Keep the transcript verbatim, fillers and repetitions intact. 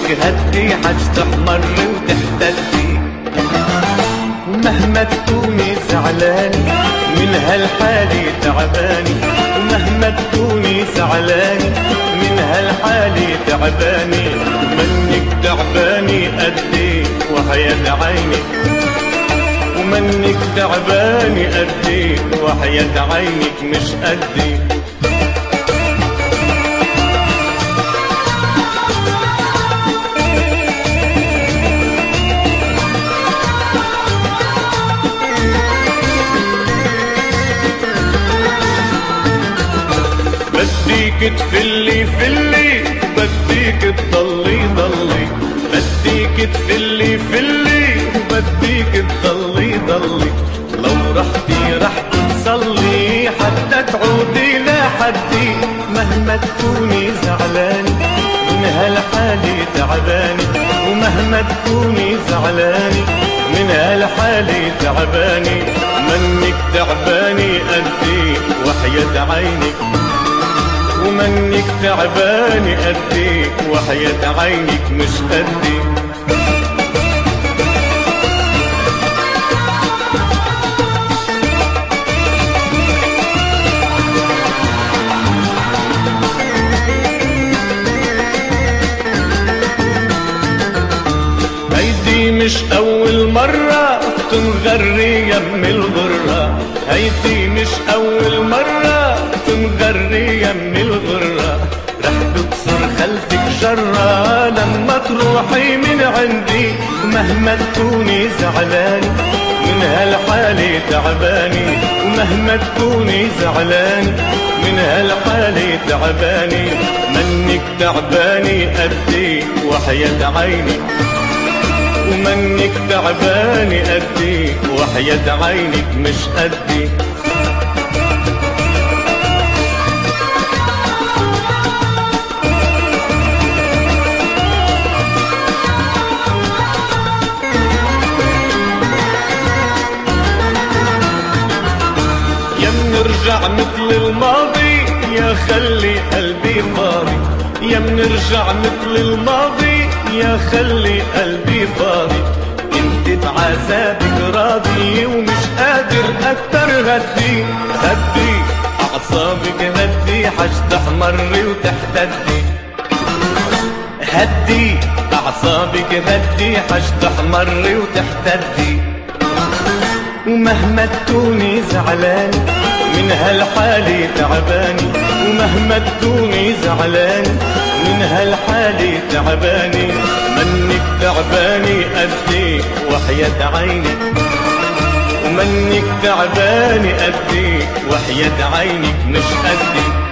هدي حاج تحمر وتحتدي. ومهما تكوني زعلاني من هالحالي تعباني، ومهما تكوني زعلاني من هالحالي تعباني، منك تعباني قدي وحياة عيني، ومنك تعباني قدي وحياة عينك مش قدي. بديك تفلي فلي، بديك تضلي ضلي، بديك تفلي فلي، بديك تضلي ضلي. لو رحتي رح تصلي حتى تعودي لحدي، مهما تكوني زعلاني من هالحالي تعباني، ومهما تكوني زعلاني من هالحالي تعباني، منك تعباني قدي وحياة عينك، ومنك تعباني قدي وحياة عينك مش قدي. هيدي مش أول مرة تنغري يم الغرة، هيدي مش أول مرة تنغري يم الغرة، رح تكسر خلفك جرة لما تروحي من عندي، مهما تكوني زعلاني من هالحالي تعباني، ومهما تكوني زعلاني من هالحالي تعباني، منك تعباني قدي وحياة عيني، ومنك تعباني قدي وحياة عينك مش قدي. يا منرجع مثل الماضي يا خلي قلبي فاضي، يا منرجع مثل الماضي يا خلي قلبي فاضي، انت بعذابك راضي ومش قادر اكتر هدي، هدي اعصابك هدي حاج تحمر وتحتدي، هدي اعصابك هدي حاج تحمر وتحتدي. ومهما تكوني زعلاني من هالحالي تعباني، ومهما تكوني زعلاني من هالحالي تعباني، منك تعباني قدي وحياة عيني، ومنك تعباني قدي وحياة عينك مش قدي.